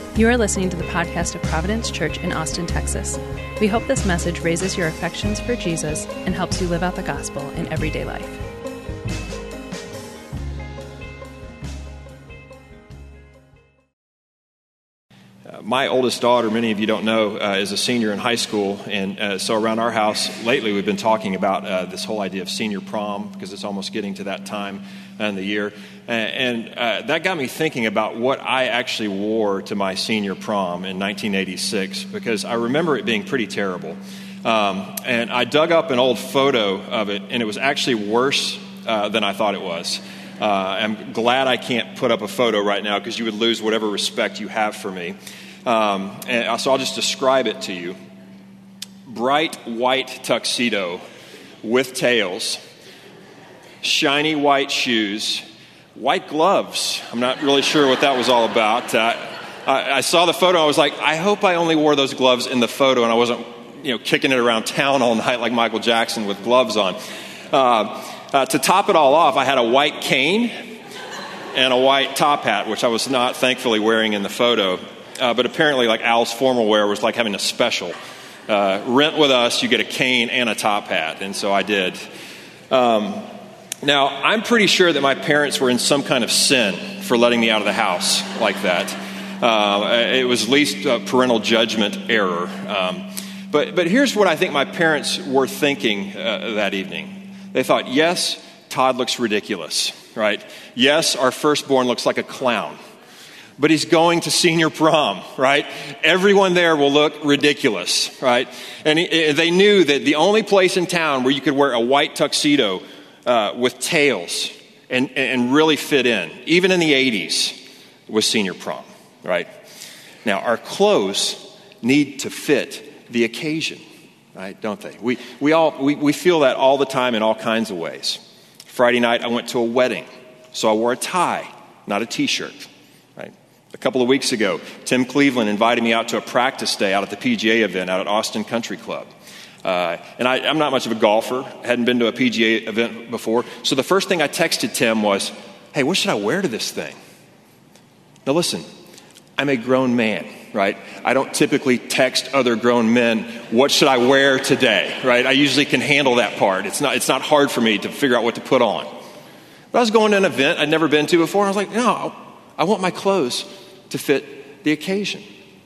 You are listening to the podcast of Providence Church in Austin, Texas. We hope this message raises your affections for Jesus and helps you live out the gospel in everyday life. My oldest daughter, many of you don't know, is a senior in high school, and so around our house lately we've been talking about this whole idea of senior prom because it's almost getting to that time in the year, and that got me thinking about what I actually wore to my senior prom in 1986 because I remember it being pretty terrible, and I dug up an old photo of it, and it was actually worse than I thought it was. I'm glad I can't put up a photo right now because you would lose whatever respect you have for me. And so I'll just describe it to you. Bright white tuxedo with tails, shiny white shoes, white gloves. I'm not really sure what that was all about. I saw the photo. I was like, I hope I only wore those gloves in the photo and I wasn't, kicking it around town all night like Michael Jackson with gloves on. To top it all off, I had a white cane and a white top hat, which I was not thankfully wearing in the photo. But apparently, like Al's formal wear was like having a special. Rent with us, you get a cane and a top hat. And so I did. Now, I'm pretty sure that my parents were in some kind of sin for letting me out of the house like that. It was at least a parental judgment error. But here's what I think my parents were thinking that evening. They thought, yes, Todd looks ridiculous, right? Yes, our firstborn looks like a clown. But he's going to senior prom, right? Everyone there will look ridiculous, right? And they knew that the only place in town where you could wear a white tuxedo with tails and really fit in, even in the 80s, was senior prom, right? Now, our clothes need to fit the occasion, right? Don't they? We feel that all the time in all kinds of ways. Friday night, I went to a wedding, so I wore a tie, not a T-shirt. A couple of weeks ago, Tim Cleveland invited me out to a practice day out at the PGA event out at Austin Country Club. And I'm not much of a golfer, hadn't been to a PGA event before. So the first thing I texted Tim was, hey, what should I wear to this thing? Now listen, I'm a grown man, right? I don't typically text other grown men, what should I wear today, right? I usually can handle that part. It's not hard for me to figure out what to put on. But I was going to an event I'd never been to before. And I was like, no, I want my clothes to fit the occasion.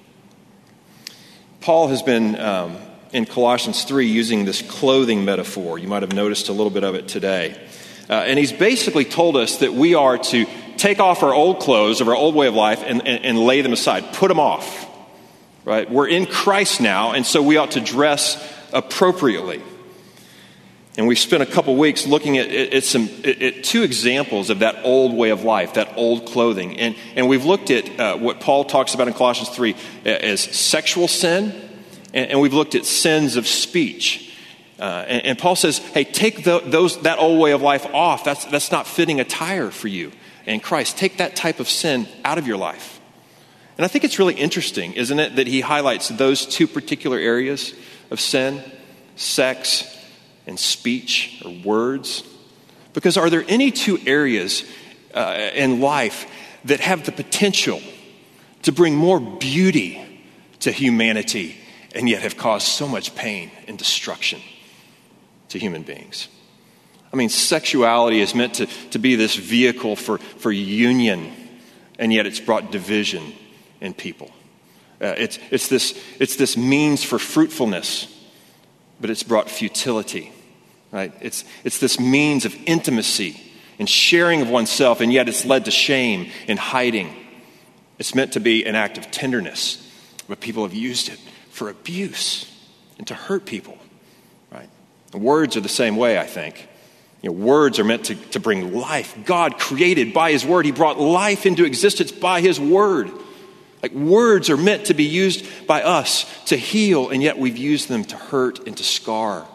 Paul has been, in Colossians 3, using this clothing metaphor. You might have noticed a little bit of it today. And he's basically told us that we are to take off our old clothes of our old way of life and lay them aside, put them off. Right? We're in Christ now, and so we ought to dress appropriately. And we've spent a couple weeks looking at two examples of that old way of life, that old clothing. And we've looked at what Paul talks about in Colossians 3 as sexual sin, and we've looked at sins of speech. And Paul says, hey, take that old way of life off. That's not fitting attire for you in Christ. Take that type of sin out of your life. And I think it's really interesting, isn't it, that he highlights those two particular areas of sin, sex and speech or words? Because are there any two areas in life that have the potential to bring more beauty to humanity and yet have caused so much pain and destruction to human beings? I mean, sexuality is meant to be this vehicle for union, and yet it's brought division in people. It's this means for fruitfulness, but it's brought futility, right? It's this means of intimacy and sharing of oneself, and yet it's led to shame and hiding. It's meant to be an act of tenderness, but people have used it for abuse and to hurt people, right? Words are the same way, I think. Words are meant to bring life. God created by His Word. He brought life into existence by His Word. Like, words are meant to be used by us to heal, and yet we've used them to hurt and to scar.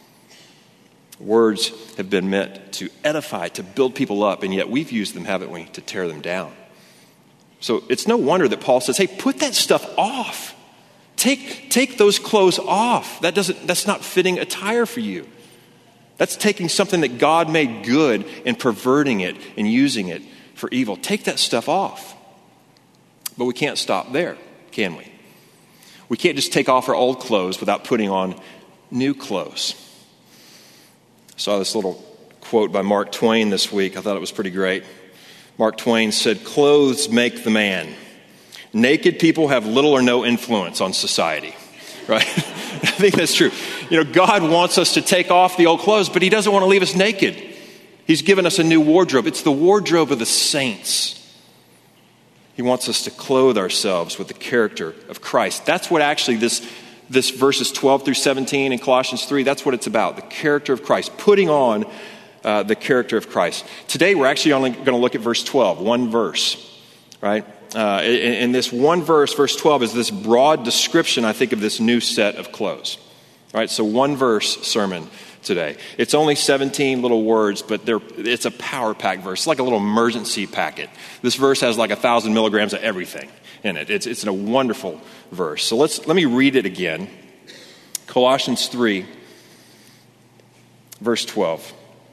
Words have been meant to edify, to build people up, and yet we've used them, haven't we, to tear them down. So it's no wonder that Paul says, hey, put that stuff off. Take those clothes off. That's not fitting attire for you. That's taking something that God made good and perverting it and using it for evil. Take that stuff off. But we can't stop there. can we? We can't just take off our old clothes without putting on new clothes. I saw this little quote by Mark Twain this week. I thought it was pretty great. Mark Twain said, "Clothes make the man. Naked people have little or no influence on society." Right? I think that's true. God wants us to take off the old clothes, but he doesn't want to leave us naked. He's given us a new wardrobe. It's the wardrobe of the saints. He wants us to clothe ourselves with the character of Christ. That's what actually this verses 12 through 17 in Colossians 3, that's what it's about, the character of Christ, putting on the character of Christ. Today we're actually only going to look at verse 12, one verse, right? In this one verse, verse 12, is this broad description, I think, of this new set of clothes. All right, so one verse sermon today. It's only 17 little words, but it's a power-packed verse. It's like a little emergency packet. This verse has like 1,000 milligrams of everything in it. It's a wonderful verse. So let me read it again. Colossians 3, verse 12.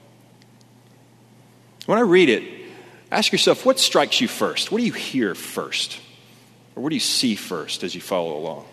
When I read it, ask yourself, what strikes you first? What do you hear first? Or what do you see first as you follow along?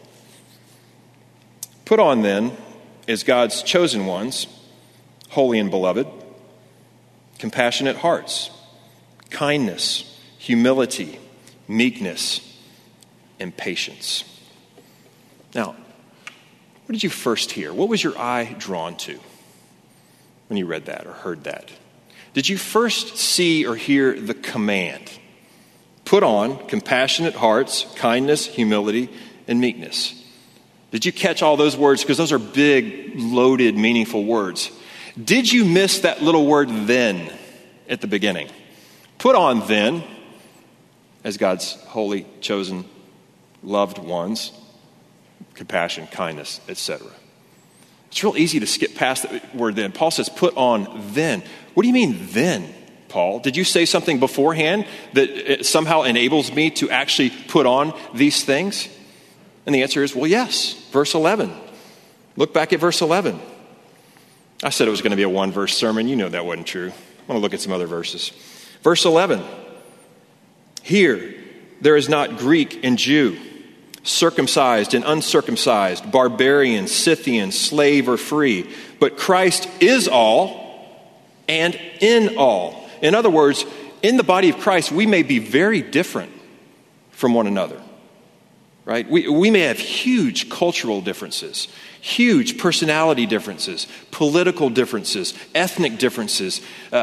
Put on then, as God's chosen ones, holy and beloved, compassionate hearts, kindness, humility, meekness, and patience. Now, what did you first hear? What was your eye drawn to when you read that or heard that? Did you first see or hear the command? Put on compassionate hearts, kindness, humility, and meekness. Did you catch all those words? Because those are big, loaded, meaningful words. Did you miss that little word then at the beginning? Put on then, as God's holy, chosen, loved ones, compassion, kindness, etc. It's real easy to skip past that word then. Paul says, put on then. What do you mean then, Paul? Did you say something beforehand that somehow enables me to actually put on these things? And the answer is, well, yes. Verse 11. Look back at verse 11. I said it was going to be a one-verse sermon. You know that wasn't true. I want to look at some other verses. Verse 11. Here, there is not Greek and Jew, circumcised and uncircumcised, barbarian, Scythian, slave or free, but Christ is all and in all. In other words, in the body of Christ, we may be very different from one another. Right? We may have huge cultural differences, huge personality differences, political differences, ethnic differences,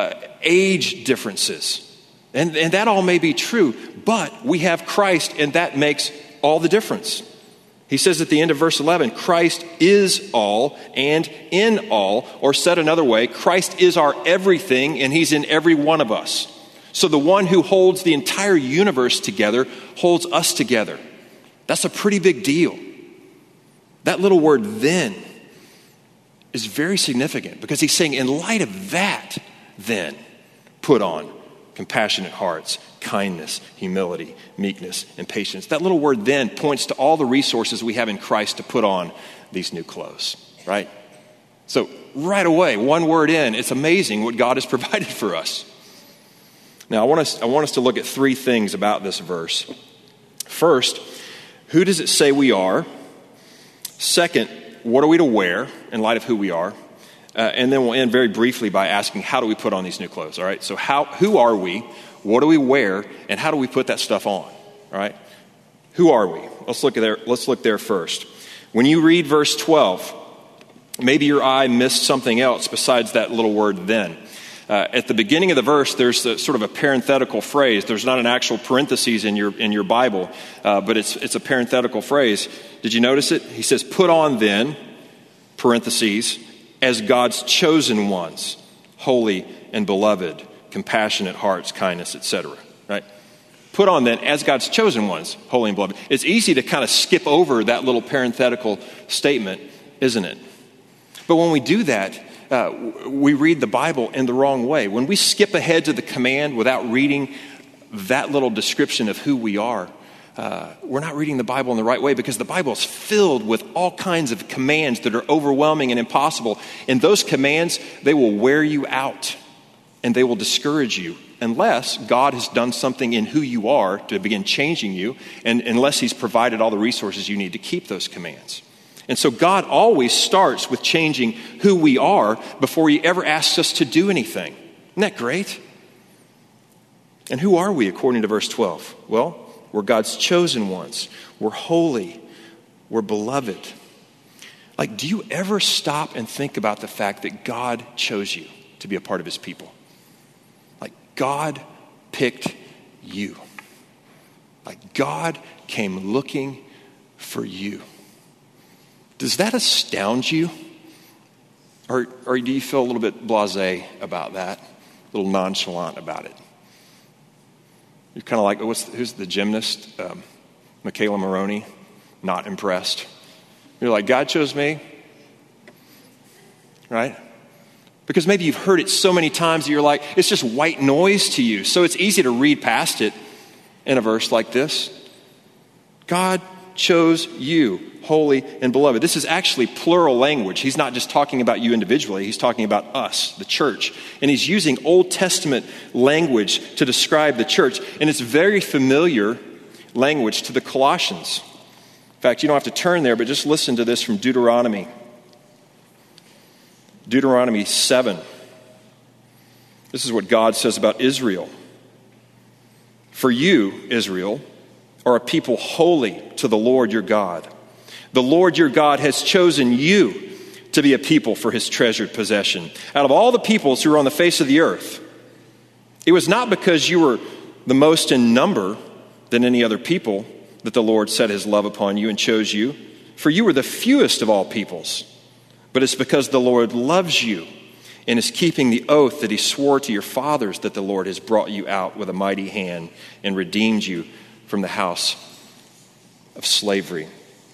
age differences. And that all may be true, but we have Christ, and that makes all the difference. He says at the end of verse 11, Christ is all and in all, or said another way, Christ is our everything, and he's in every one of us. So the one who holds the entire universe together holds us together. That's a pretty big deal. That little word then is very significant because he's saying in light of that, then put on compassionate hearts, kindness, humility, meekness, and patience. That little word then points to all the resources we have in Christ to put on these new clothes, right? So right away, one word in, it's amazing what God has provided for us. Now, I want us to look at three things about this verse. First, who does it say we are? Second, what are we to wear in light of who we are? And then we'll end very briefly by asking, how do we put on these new clothes? All right, so who are we? What do we wear? And how do we put that stuff on? All right, who are we? Let's look there first. When you read verse 12, maybe your eye missed something else besides that little word then. At the beginning of the verse, there's sort of a parenthetical phrase. There's not an actual parentheses in your Bible, but it's a parenthetical phrase. Did you notice it? He says, put on then, parentheses, as God's chosen ones, holy and beloved, compassionate hearts, kindness, etc. Right? Put on then, as God's chosen ones, holy and beloved. It's easy to kind of skip over that little parenthetical statement, isn't it? But when we do that, we read the Bible in the wrong way. When we skip ahead to the command without reading that little description of who we are, we're not reading the Bible in the right way because the Bible is filled with all kinds of commands that are overwhelming and impossible. And those commands, they will wear you out and they will discourage you unless God has done something in who you are to begin changing you, and unless he's provided all the resources you need to keep those commands. And so God always starts with changing who we are before he ever asks us to do anything. Isn't that great? And who are we according to verse 12? Well, we're God's chosen ones. We're holy. We're beloved. Like, do you ever stop and think about the fact that God chose you to be a part of his people? Like, God picked you. Like, God came looking for you. Does that astound you? Or do you feel a little bit blasé about that? A little nonchalant about it? You're kind of like, who's the gymnast? Michaela Maroney, not impressed. You're like, God chose me, right? Because maybe you've heard it so many times that you're like, it's just white noise to you. So it's easy to read past it in a verse like this. God chose you, holy and beloved. This is actually plural language. He's not just talking about you individually. He's talking about us, the church. And he's using Old Testament language to describe the church. And it's very familiar language to the Colossians. In fact, you don't have to turn there, but just listen to this from Deuteronomy. Deuteronomy 7. This is what God says about Israel. For you, Israel, are a people holy to the Lord your God. The Lord your God has chosen you to be a people for his treasured possession. Out of all the peoples who are on the face of the earth, it was not because you were the most in number than any other people that the Lord set his love upon you and chose you. For you were the fewest of all peoples. But it's because the Lord loves you and is keeping the oath that he swore to your fathers that the Lord has brought you out with a mighty hand and redeemed you from the house of slavery.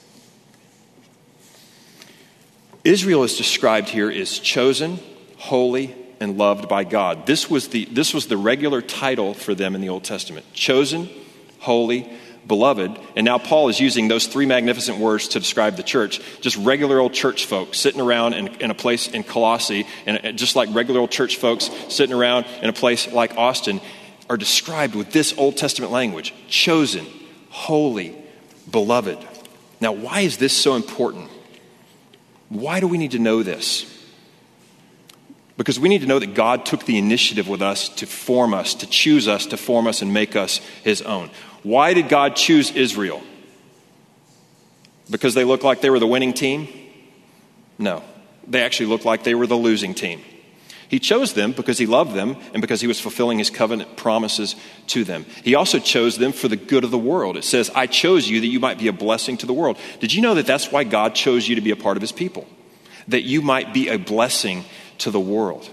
Israel is described here as chosen, holy, and loved by God. This was the regular title for them in the Old Testament. Chosen, holy, beloved. And now Paul is using those three magnificent words to describe the church. Just regular old church folks sitting around in a place in Colossae, and just like regular old church folks sitting around in a place like Austin, are described with this Old Testament language. Chosen, holy, beloved. Now, why is this so important? Why do we need to know this? Because we need to know that God took the initiative with us to form us, to choose us, to form us and make us his own. Why did God choose Israel? Because they looked like they were the winning team? No. They actually looked like they were the losing team. He chose them because he loved them and because he was fulfilling his covenant promises to them. He also chose them for the good of the world. It says, I chose you that you might be a blessing to the world. Did you know that that's why God chose you to be a part of his people? That you might be a blessing to the world.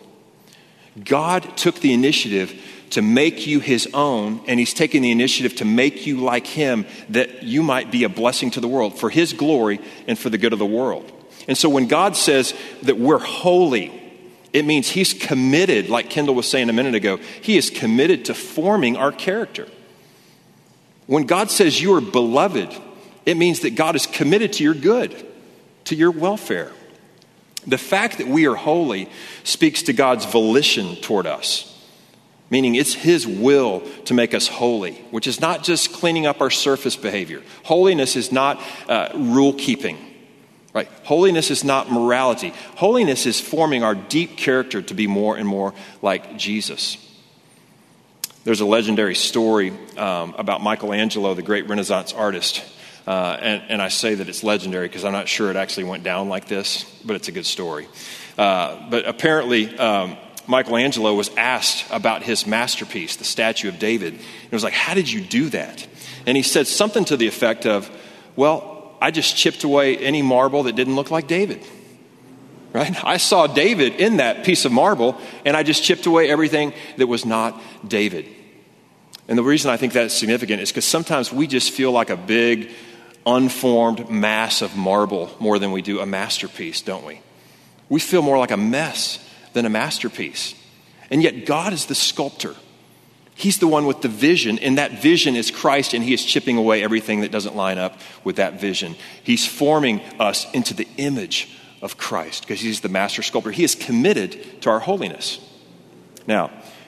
God took the initiative to make you his own, and he's taken the initiative to make you like him, that you might be a blessing to the world for his glory and for the good of the world. And so when God says that we're holy, it means he's committed, like Kendall was saying a minute ago, he is committed to forming our character. When God says you are beloved, it means that God is committed to your good, to your welfare. The fact that we are holy speaks to God's volition toward us, meaning it's his will to make us holy, which is not just cleaning up our surface behavior. Holiness is not rule keeping. Right? Holiness is not morality. Holiness is forming our deep character to be more and more like Jesus. There's a legendary story about Michelangelo, the great Renaissance artist. And I say that it's legendary because I'm not sure it actually went down like this, but it's a good story. But apparently, Michelangelo was asked about his masterpiece, the statue of David. It was like, how did you do that? And he said something to the effect of, well, I just chipped away any marble that didn't look like David, right? I saw David in that piece of marble, and I just chipped away everything that was not David. And the reason I think that's significant is because sometimes we just feel like a big, unformed mass of marble more than we do a masterpiece, don't we? We feel more like a mess than a masterpiece. And yet God is the sculptor. He's the one with the vision, and that vision is Christ, and he is chipping away everything that doesn't line up with that vision. He's forming us into the image of Christ because he's the master sculptor. He is committed to our holiness. Now,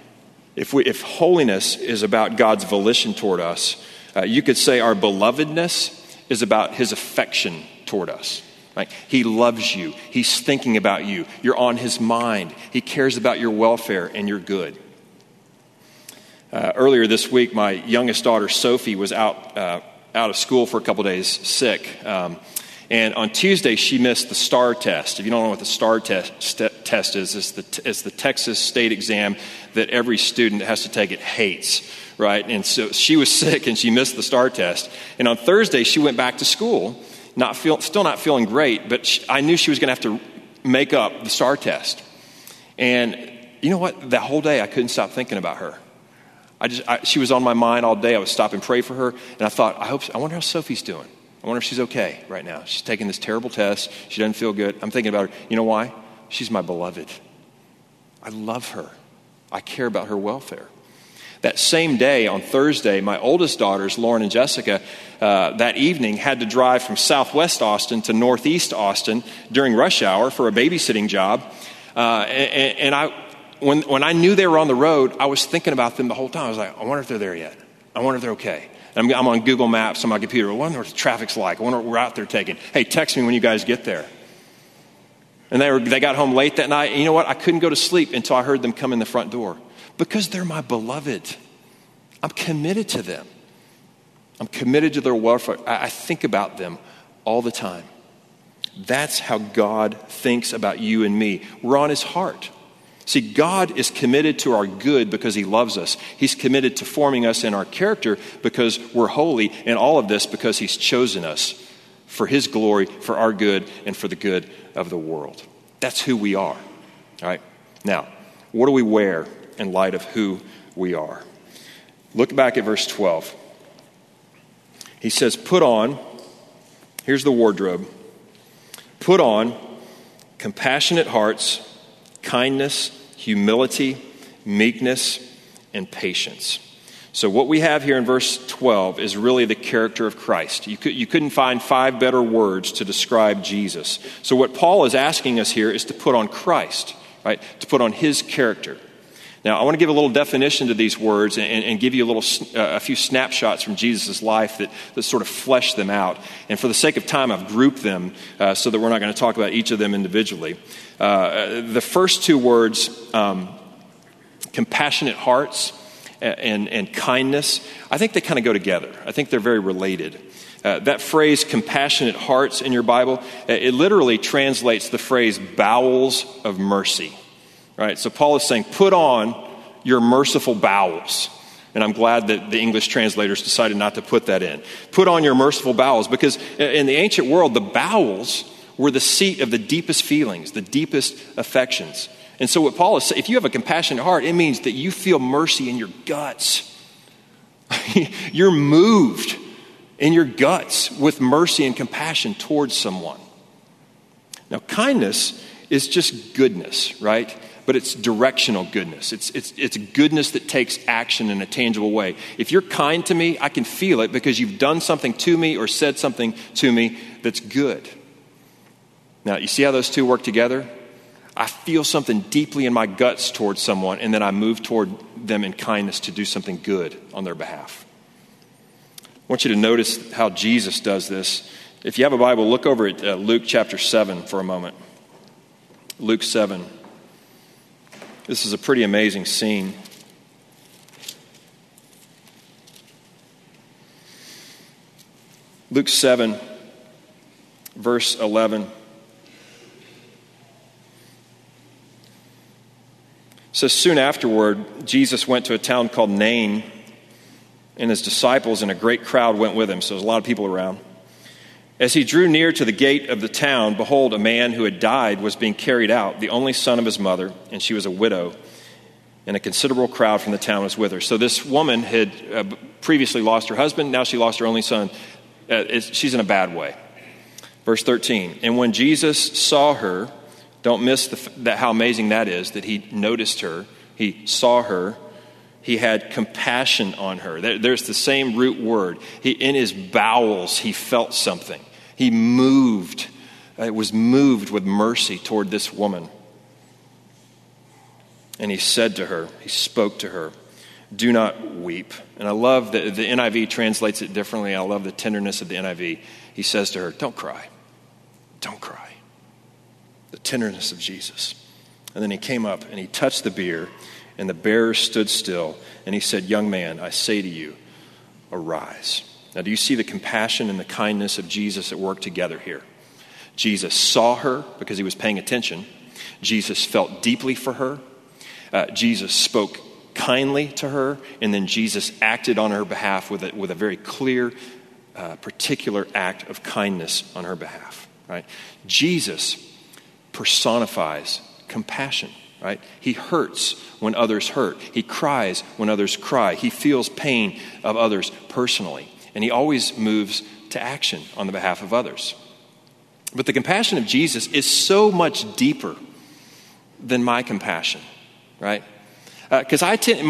If holiness is about God's volition toward us, you could say our belovedness is about his affection toward us. Right? He loves you. He's thinking about you. You're on his mind. He cares about your welfare and your good. Earlier this week, my youngest daughter, Sophie, was out of school for a couple days sick. And on Tuesday, she missed the STAR test. If you don't know what the STAR test is, it's the Texas state exam that every student that has to take it hates, right? And so she was sick and she missed the STAR test. And on Thursday, she went back to school, still not feeling great, but I knew she was going to have to make up the STAR test. And you know what? That whole day, I couldn't stop thinking about her. She was on my mind all day. I would stop and pray for her. And I thought, I wonder how Sophie's doing. I wonder if she's okay right now. She's taking this terrible test. She doesn't feel good. I'm thinking about her. You know why? She's my beloved. I love her. I care about her welfare. That same day, on Thursday, my oldest daughters, Lauren and Jessica, that evening had to drive from southwest Austin to northeast Austin during rush hour for a babysitting job. When I knew they were on the road, I was thinking about them the whole time. I was like, I wonder if they're there yet. I wonder if they're okay. And I'm on Google Maps on my computer. I wonder what the traffic's like. I wonder what route they're taking. Hey, text me when you guys get there. And they got home late that night. And you know what? I couldn't go to sleep until I heard them come in the front door. Because they're my beloved. I'm committed to them. I'm committed to their welfare. I think about them all the time. That's how God thinks about you and me. We're on his heart. See, God is committed to our good because he loves us. He's committed to forming us in our character because we're holy, and all of this because he's chosen us for his glory, for our good, and for the good of the world. That's who we are. All right. Now, what do we wear in light of who we are? Look back at verse 12. He says, put on, here's the wardrobe, put on compassionate hearts, kindness, humility, meekness, and patience. So what we have here in verse 12 is really the character of Christ. You couldn't find 5 better words to describe Jesus. So what Paul is asking us here is to put on Christ, right? To put on his character. Now, I want to give a little definition to these words and give you a few snapshots from Jesus' life that sort of flesh them out. And for the sake of time, I've grouped them so that we're not going to talk about each of them individually. The first 2 words, compassionate hearts and kindness, I think they kind of go together. I think they're very related. That phrase, compassionate hearts, in your Bible, it literally translates the phrase bowels of mercy. Right, so Paul is saying, put on your merciful bowels. And I'm glad that the English translators decided not to put that in. Put on your merciful bowels, because in the ancient world, the bowels were the seat of the deepest feelings, the deepest affections. And so what Paul is saying, if you have a compassionate heart, it means that you feel mercy in your guts. You're moved in your guts with mercy and compassion towards someone. Now, kindness is just goodness, right? But it's directional goodness. It's goodness that takes action in a tangible way. If you're kind to me, I can feel it because you've done something to me or said something to me that's good. Now, you see how those 2 work together? I feel something deeply in my guts towards someone, and then I move toward them in kindness to do something good on their behalf. I want you to notice how Jesus does this. If you have a Bible, look over at Luke chapter 7 for a moment. Luke 7. This is a pretty amazing scene. Luke 7, verse 11. says, soon afterward, Jesus went to a town called Nain, and his disciples and a great crowd went with him. So there's a lot of people around. As he drew near to the gate of the town, behold, a man who had died was being carried out, the only son of his mother, and she was a widow, and a considerable crowd from the town was with her. So this woman had previously lost her husband. Now she lost her only son. She's in a bad way. Verse 13, and when Jesus saw her, don't miss how amazing that is, that he noticed her, he saw her, he had compassion on her. There's the same root word. In his bowels, he felt something. He was moved with mercy toward this woman. And he said to her, he spoke to her, do not weep. And I love that the NIV translates it differently. I love the tenderness of the NIV. He says to her, don't cry. Don't cry. The tenderness of Jesus. And then he came up and he touched the bier, and the bearer stood still. And he said, young man, I say to you, arise. Now, do you see the compassion and the kindness of Jesus at work together here? Jesus saw her because he was paying attention. Jesus felt deeply for her. Jesus spoke kindly to her. And then Jesus acted on her behalf with a very clear, particular act of kindness on her behalf. Right? Jesus personifies compassion. Right? He hurts when others hurt. He cries when others cry. He feels pain of others personally. And he always moves to action on the behalf of others. But the compassion of Jesus is so much deeper than my compassion, right? Because I tend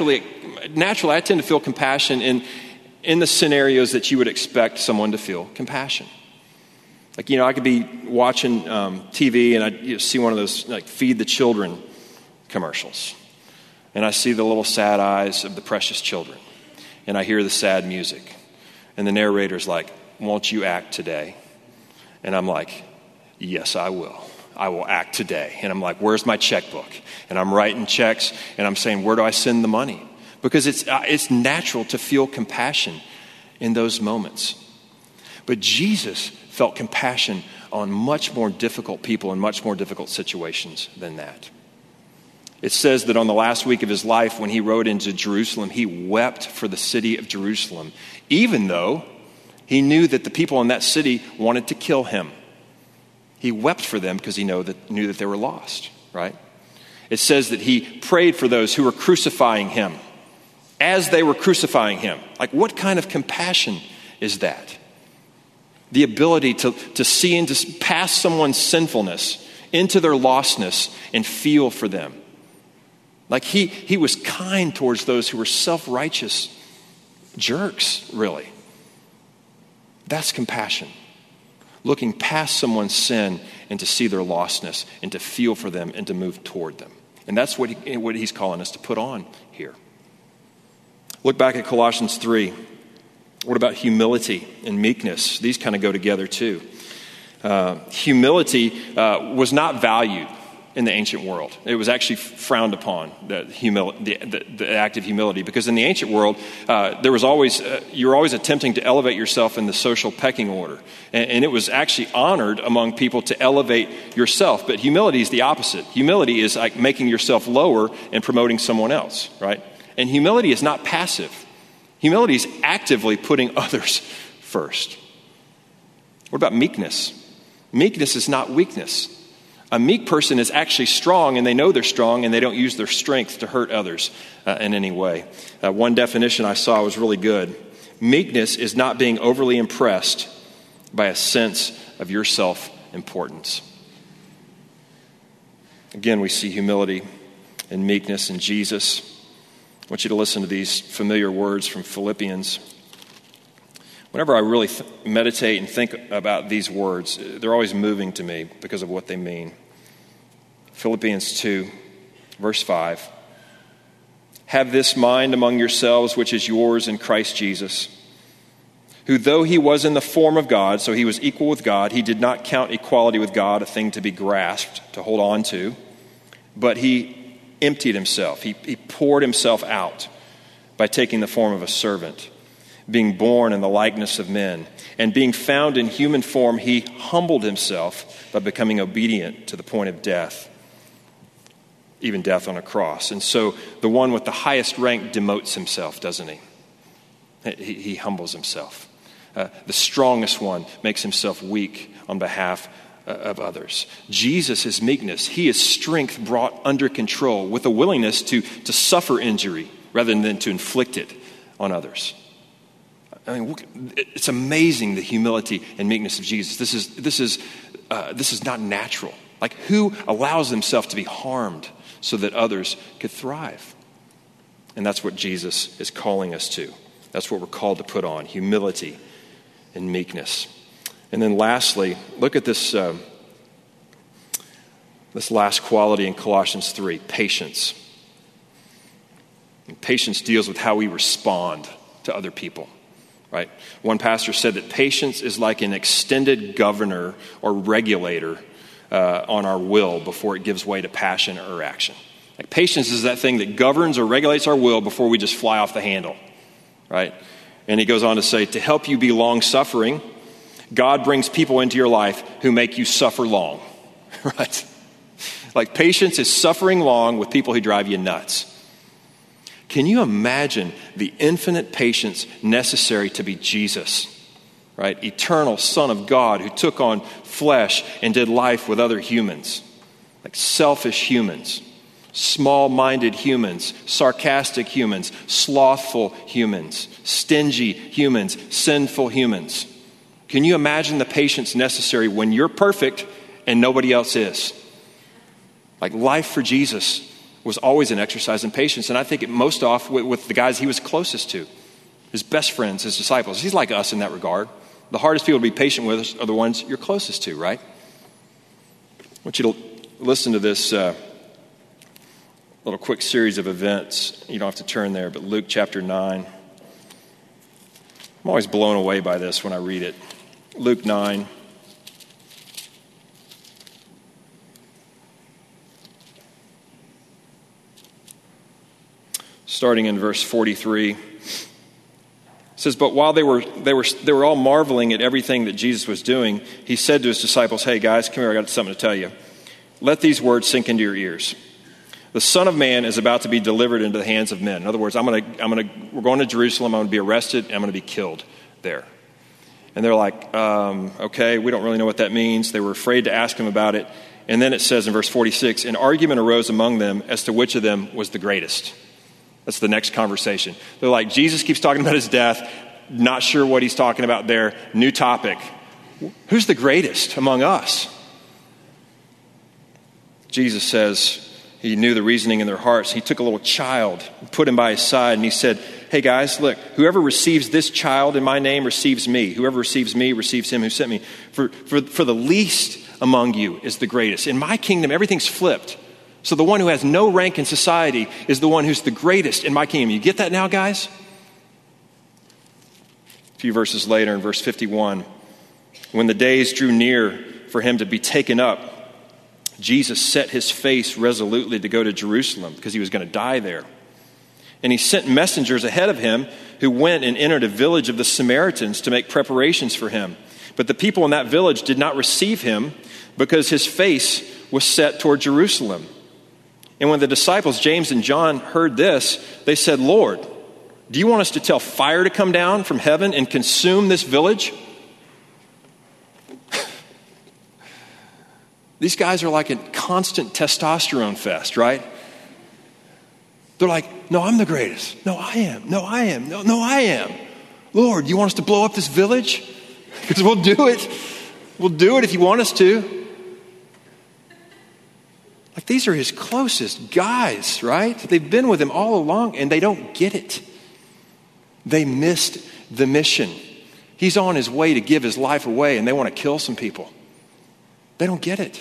to feel compassion in the scenarios that you would expect someone to feel compassion. Like, I could be watching TV and I see one of those like Feed the Children commercials. And I see the little sad eyes of the precious children. And I hear the sad music. And the narrator's like, won't you act today? And I'm like, yes, I will. I will act today. And I'm like, where's my checkbook? And I'm writing checks and I'm saying, where do I send the money? Because it's natural to feel compassion in those moments. But Jesus felt compassion on much more difficult people in much more difficult situations than that. It says that on the last week of his life, when he rode into Jerusalem, he wept for the city of Jerusalem, even though he knew that the people in that city wanted to kill him. He wept for them because he knew that they were lost, right? It says that he prayed for those who were crucifying him as they were crucifying him. Like, what kind of compassion is that? The ability to see into past someone's sinfulness into their lostness and feel for them. Like he was kind towards those who were self-righteous jerks, really. That's compassion. Looking past someone's sin and to see their lostness and to feel for them and to move toward them. And that's what he's calling us to put on here. Look back at Colossians 3. What about humility and meekness? These kind of go together too. Humility was not valued in the ancient world. It was actually frowned upon, the act of humility, because in the ancient world, you were always attempting to elevate yourself in the social pecking order. And it was actually honored among people to elevate yourself. But humility is the opposite. Humility is like making yourself lower and promoting someone else, right? And humility is not passive. Humility is actively putting others first. What about meekness? Meekness is not weakness. A meek person is actually strong, and they know they're strong, and they don't use their strength to hurt others in any way. One definition I saw was really good. Meekness is not being overly impressed by a sense of your self-importance. Again, we see humility and meekness in Jesus. I want you to listen to these familiar words from Philippians. Whenever I really meditate and think about these words, they're always moving to me because of what they mean. Philippians 2, verse 5. Have this mind among yourselves, which is yours in Christ Jesus, who though he was in the form of God, so he was equal with God, he did not count equality with God a thing to be grasped, to hold on to, but he emptied himself. He poured himself out by taking the form of a servant, being born in the likeness of men, and being found in human form, he humbled himself by becoming obedient to the point of death, even death on a cross. And so the one with the highest rank demotes himself, doesn't he? He humbles himself. The strongest one makes himself weak on behalf of others. Jesus is meekness. He is strength brought under control with a willingness to suffer injury rather than to inflict it on others. I mean, it's amazing, the humility and meekness of Jesus. This is not natural. Like, who allows himself to be harmed so that others could thrive? And that's what Jesus is calling us to. That's what we're called to put on, humility and meekness. And then lastly, look at this last quality in Colossians 3, patience. And patience deals with how we respond to other people, right? One pastor said that patience is like an extended governor or regulator on our will before it gives way to passion or action. Like patience is that thing that governs or regulates our will before we just fly off the handle, right? And he goes on to say, to help you be long-suffering, God brings people into your life who make you suffer long, right? Like patience is suffering long with people who drive you nuts. Can you imagine the infinite patience necessary to be Jesus, right? Eternal Son of God who took on flesh and did life with other humans, like selfish humans, small-minded humans, sarcastic humans, slothful humans, stingy humans, sinful humans. Can you imagine the patience necessary when you're perfect and nobody else is? Like life for Jesus was always an exercise in patience, and I think it most often with the guys he was closest to, his best friends, his disciples. He's like us in that regard. The hardest people to be patient with are the ones you're closest to, right? I want you to listen to this little quick series of events. You don't have to turn there, but Luke chapter 9. I'm always blown away by this when I read it. Luke 9. Starting in verse 43. It says, but while they were all marveling at everything that Jesus was doing, he said to his disciples, hey guys, come here, I got something to tell you. Let these words sink into your ears. The Son of Man is about to be delivered into the hands of men. In other words, we're going to Jerusalem, I'm going to be arrested, and I'm going to be killed there. And they're like, okay, we don't really know what that means. They were afraid to ask him about it. And then it says in verse 46, an argument arose among them as to which of them was the greatest. That's the next conversation. They're like, Jesus keeps talking about his death, not sure what he's talking about there, new topic. Who's the greatest among us? Jesus says he knew the reasoning in their hearts. He took a little child and put him by his side, and he said, hey guys, look, whoever receives this child in my name receives me. Whoever receives me receives him who sent me. For the least among you is the greatest. In my kingdom, everything's flipped. So the one who has no rank in society is the one who's the greatest in my kingdom. You get that now, guys? A few verses later in verse 51, when the days drew near for him to be taken up, Jesus set his face resolutely to go to Jerusalem because he was going to die there. And he sent messengers ahead of him who went and entered a village of the Samaritans to make preparations for him. But the people in that village did not receive him because his face was set toward Jerusalem. And when the disciples, James and John, heard this, they said, Lord, do you want us to tell fire to come down from heaven and consume this village? These guys are like a constant testosterone fest, right? They're like, no, I'm the greatest. No, I am. No, I am. No, I am. Lord, you want us to blow up this village? Because we'll do it. We'll do it if you want us to. Like these are his closest guys, right? They've been with him all along and they don't get it. They missed the mission. He's on his way to give his life away and they want to kill some people. They don't get it.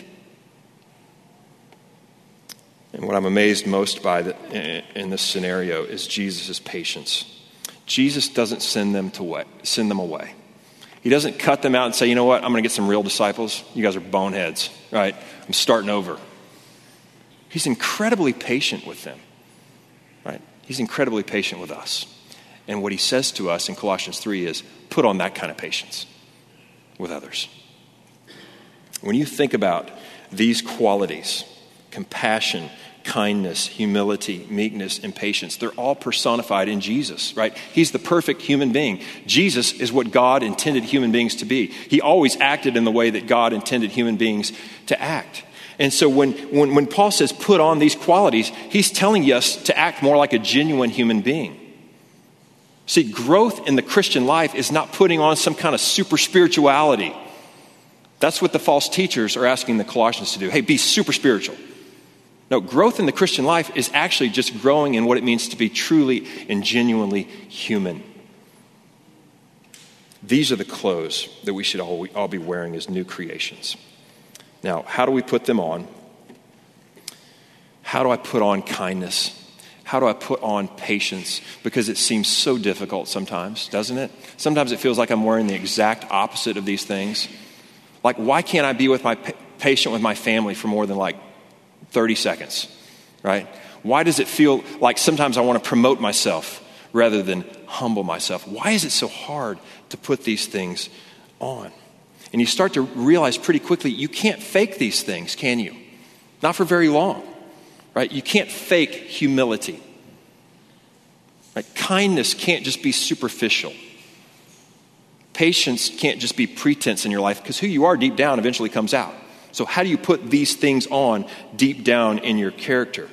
And what I'm amazed most by in this scenario is Jesus' patience. Jesus doesn't send them away. He doesn't cut them out and say, you know what, I'm going to get some real disciples. You guys are boneheads, right? I'm starting over. He's incredibly patient with them, right? He's incredibly patient with us. And what he says to us in Colossians 3 is, put on that kind of patience with others. When you think about these qualities, compassion, kindness, humility, meekness, and patience, they're all personified in Jesus, right? He's the perfect human being. Jesus is what God intended human beings to be. He always acted in the way that God intended human beings to act. And so when Paul says put on these qualities, he's telling us to act more like a genuine human being. See, growth in the Christian life is not putting on some kind of super spirituality. That's what the false teachers are asking the Colossians to do. Hey, be super spiritual. No, growth in the Christian life is actually just growing in what it means to be truly and genuinely human. These are the clothes that we should all be wearing as new creations. Now, how do we put them on? How do I put on kindness? How do I put on patience? Because it seems so difficult sometimes, doesn't it? Sometimes it feels like I'm wearing the exact opposite of these things. Like, why can't I be patient with my family for more than 30 seconds, right? Why does it feel like sometimes I want to promote myself rather than humble myself? Why is it so hard to put these things on? And you start to realize pretty quickly, you can't fake these things, can you? Not for very long, right? You can't fake humility. Right? Kindness can't just be superficial. Patience can't just be pretense in your life, because who you are deep down eventually comes out. So how do you put these things on deep down in your character?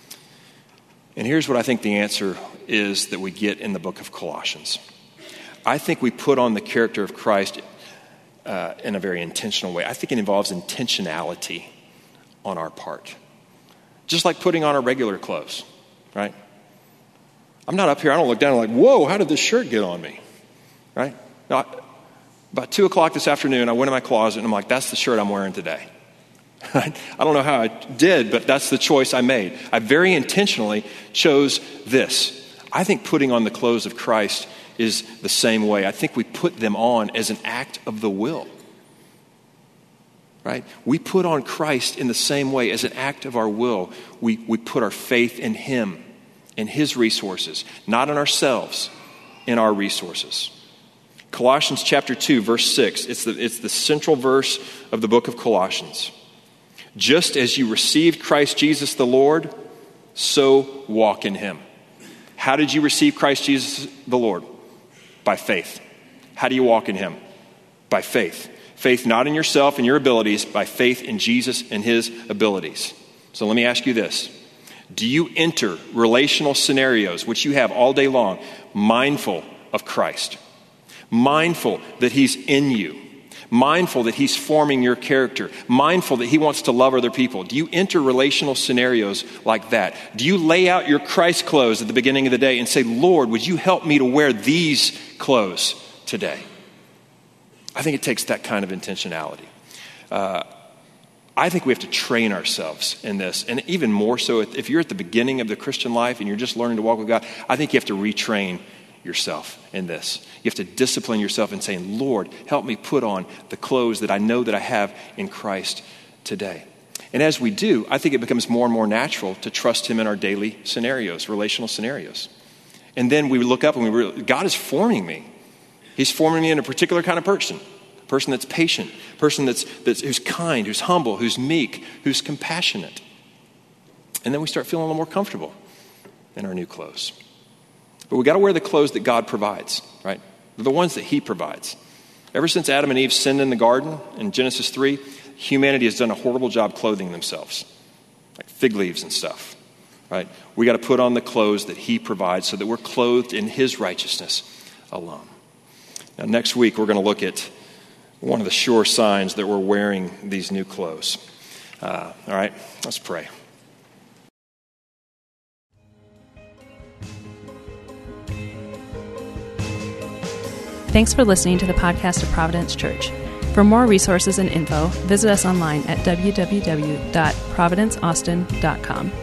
And here's what I think the answer is that we get in the book of Colossians. I think we put on the character of Christ in a very intentional way. I think it involves intentionality on our part. Just like putting on our regular clothes, right? I'm not up here, I don't look down and like, whoa, how did this shirt get on me? Right? Now, about 2 o'clock this afternoon, I went in my closet and I'm like, that's the shirt I'm wearing today. I don't know how I did, but that's the choice I made. I very intentionally chose this. I think putting on the clothes of Christ is the same way. I think we put them on as an act of the will. Right? We put on Christ in the same way as an act of our will. We put our faith in Him, in His resources, not in ourselves, in our resources. Colossians chapter 2, verse 6, it's the central verse of the book of Colossians. Just as you received Christ Jesus the Lord, so walk in Him. How did you receive Christ Jesus the Lord? By faith. How do you walk in Him? By faith. Faith not in yourself and your abilities, by faith in Jesus and His abilities. So let me ask you this. Do you enter relational scenarios, which you have all day long, mindful of Christ? Mindful that He's in you? Mindful that He's forming your character? Mindful that He wants to love other people? Do you enter relational scenarios like that? Do you lay out your Christ clothes at the beginning of the day and say, Lord, would you help me to wear these clothes today? I think it takes that kind of intentionality. I think we have to train ourselves in this. And even more so, if you're at the beginning of the Christian life and you're just learning to walk with God, I think you have to retrain yourself in this. You have to discipline yourself in saying, Lord, help me put on the clothes that I know that I have in Christ today. And as we do, I think it becomes more and more natural to trust Him in our daily scenarios, relational scenarios. And then we look up and we realize, God is forming me. He's forming me in a particular kind of person. A person that's patient, a person who's kind, who's humble, who's meek, who's compassionate. And then we start feeling a little more comfortable in our new clothes. But we got to wear the clothes that God provides, right? The ones that He provides. Ever since Adam and Eve sinned in the garden in Genesis 3, humanity has done a horrible job clothing themselves, like fig leaves and stuff, right? We got to put on the clothes that He provides so that we're clothed in His righteousness alone. Now, next week, we're going to look at one of the sure signs that we're wearing these new clothes. All right, let's pray. Thanks for listening to the podcast of Providence Church. For more resources and info, visit us online at www.providenceaustin.com.